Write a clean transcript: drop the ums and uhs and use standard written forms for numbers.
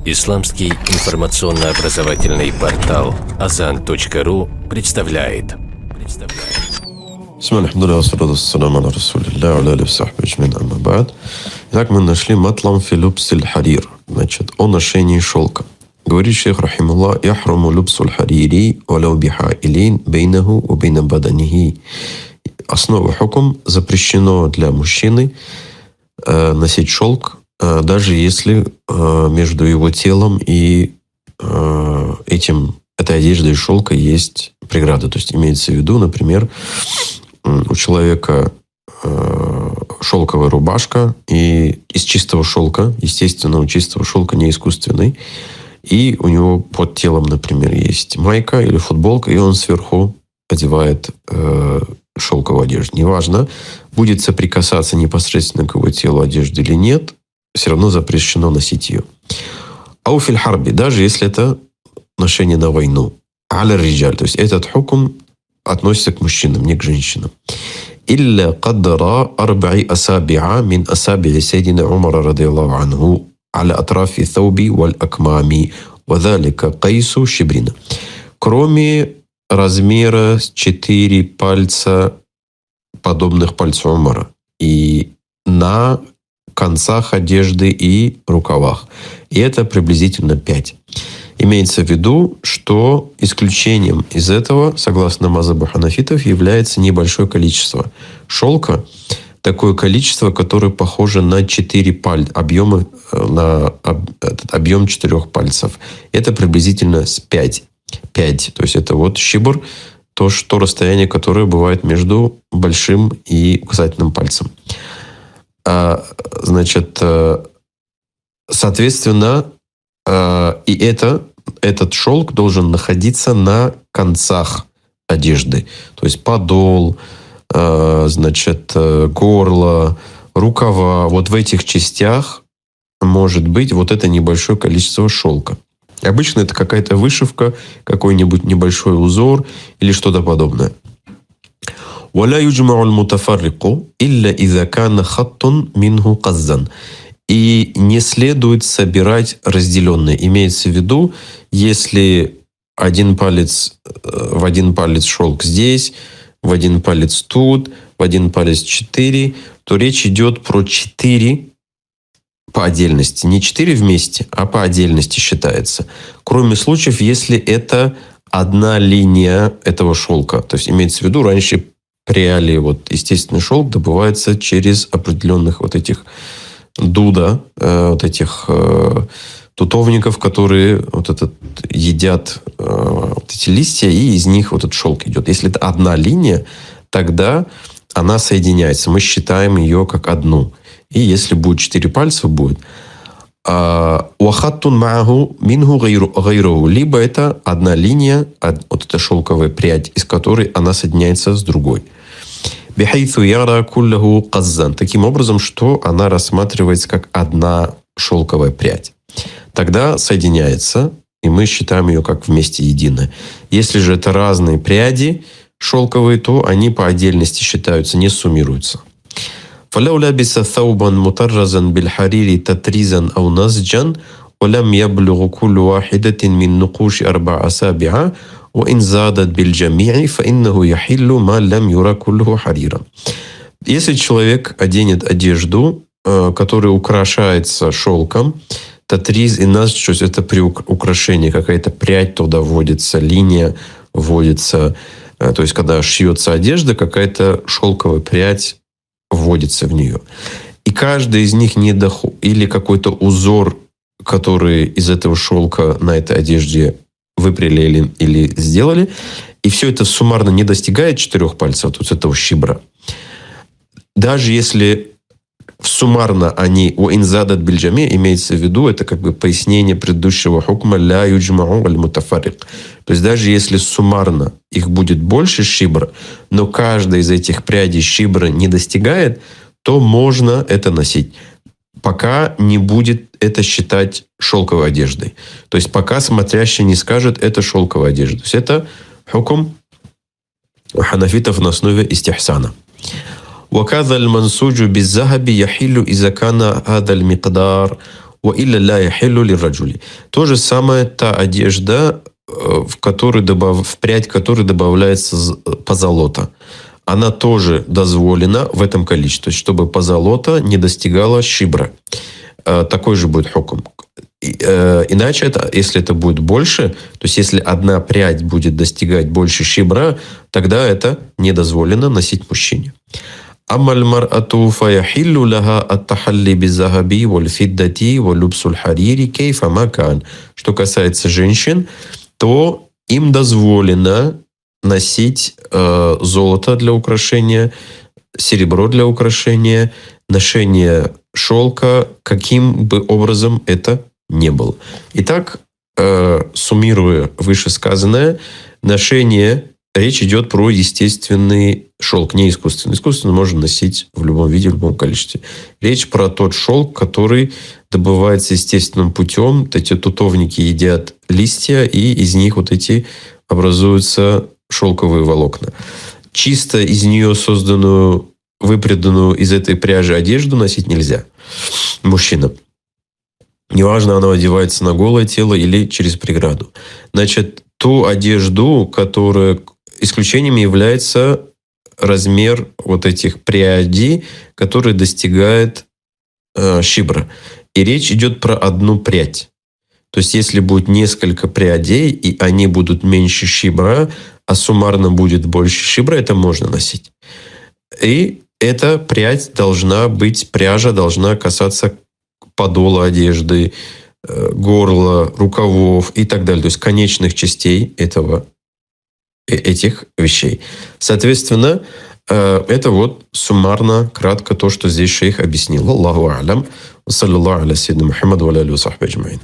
Исламский информационно-образовательный портал Azan.ru представляет. Итак, мы нашли матлам фи любсиль харир. Значит, о ношении шелка. Говорит шейх рахимуллах: яхруму любсуль харири валяу бихаилин бейнаху ва бейна баданихи. Основа хукм: запрещено для мужчины носить шелк, даже если между его телом и этой одеждой из шелка есть преграда. То есть имеется в виду, например, у человека шелковая рубашка и из чистого шелка, естественного чистого шелка, не искусственный, и у него под телом, например, есть майка или футболка, и он сверху одевает шелковую одежду. Неважно, будет соприкасаться непосредственно к его телу одежды или нет, все равно запрещено носить ее. Ауфиль харби, даже если это ношение на войну. Аля риджаль, то есть этот хукм относится к мужчинам, не к женщинам. Илля каддара арбаи асабиа мин асабии сейдина Умара радиаллаху анху аля атрафи thawbi валь акмами вадалика кайсу шибрина. Кроме размера 4 пальца, подобных пальцу Умара, и на концах одежды и рукавах. И это приблизительно 5. Имеется в виду, что исключением из этого, согласно мазхабу ханафитов, является небольшое количество шелка, такое количество, которое похоже на 4 пальца, на объем 4 пальцев. Это приблизительно с 5. То есть это вот шибр, то расстояние, которое бывает между большим и указательным пальцем. Значит, соответственно, и этот шелк должен находиться на концах одежды. То есть подол, значит, горло, рукава. Вот в этих частях может быть вот это небольшое количество шелка. Обычно это какая-то вышивка, какой-нибудь небольшой узор или что-то подобное. ولا يجمع المتفرق إلا إذا كان خط منه قزا. И не следует собирать разделенные. Имеется в виду, если один палец в один палец шелк здесь, в один палец тут, в один палец 4, то речь идет про 4 по отдельности. Не 4 вместе, а по отдельности считается. Кроме случаев, если это одна линия этого шелка. То есть имеется в виду, раньше пряли, вот естественный шелк добывается через определенных вот этих дуда, вот этих тутовников, которые едят вот эти листья, и из них вот этот шелк идет. Если это одна линия, тогда она соединяется. Мы считаем ее как одну. И если будет 4 пальца, будет. Уахаттун мааху минху гайру. Либо это одна линия, вот эта шелковая прядь, из которой она соединяется с другой. Бихайцу яра куллаху каззан. Таким образом, что она рассматривается как одна шелковая прядь. Тогда соединяется, и мы считаем ее как вместе единое. Если же это разные пряди шелковые, то они по отдельности считаются, не суммируются. فلو لبس ثوبا مطرزا بالحرير تطريزا أو نسجا ولم يبلغ كل واحدة من نقوش 4 أصابع وإن زادت بالجميع فإنه يحل ما لم يرى كله حريرا. Если человек оденет одежду, которая украшается шелком, татриз и насдж, то есть это при украшении, какая-то прядь туда вводится, линия вводится, то есть когда шьется одежда, какая-то шелковая прядь вводится в нее. И каждый из них или какой-то узор, который из этого шелка на этой одежде выпряли или сделали, и все это суммарно не достигает 4 пальцев, вот этого шибра. Даже если суммарно они уинзадат бильджами, имеется в виду, это как бы пояснение предыдущего хукма ля юджмау аль мутафарик. То есть даже если суммарно их будет больше шибра, но каждая из этих прядей шибра не достигает, то можно это носить, пока не будет это считать шелковой одеждой. То есть пока смотрящий не скажет, это шелковая одежда. То есть это хукм ханафитов на основе истихсана. وكذا المنسوج بالذهب يحل إذا كان هذا المقدار Ва илля ля яхиллу лирраджули. То же самое та одежда, в прядь которой добавляется позолота. Она тоже дозволена в этом количестве, чтобы позолота не достигала шибра. Такой же будет хукм. Иначе, если это будет больше, то есть если одна прядь будет достигать больше шибра, тогда это не дозволено носить мужчине. Амаль мар'ату фаяхиллу лаха ат-тахалли biz-захаби валь-фиддати валь-лубсуль харири кейфа ма кан. Что касается женщин, то им дозволено носить золото для украшения, серебро для украшения, ношение шелка, каким бы образом это ни было. Итак, суммируя вышесказанное, ношение, речь идет про естественный шелк, не искусственный. Искусственный можно носить в любом виде, в любом количестве. Речь про тот шелк, который добывается естественным путем. Эти тутовники едят листья, и из них вот эти образуются шелковые волокна. Чисто из нее созданную, выпреданную из этой пряжи одежду носить нельзя мужчинам. Неважно, она одевается на голое тело или через преграду. Значит, ту одежду, которая исключением является размер вот этих прядей, который достигает шибра. И речь идет про одну прядь. То есть, если будет несколько прядей, и они будут меньше шибра, а суммарно будет больше шибра, это можно носить. И эта прядь должна быть, пряжа должна касаться подола одежды, горла, рукавов и так далее. То есть, конечных частей этих вещей. Соответственно, это вот суммарно, кратко то, что здесь шейх объяснил. Аллаху а'лям. Саллаллаху аля сайидина Мухаммад ва аля алихи ва сахбихи аджмаин.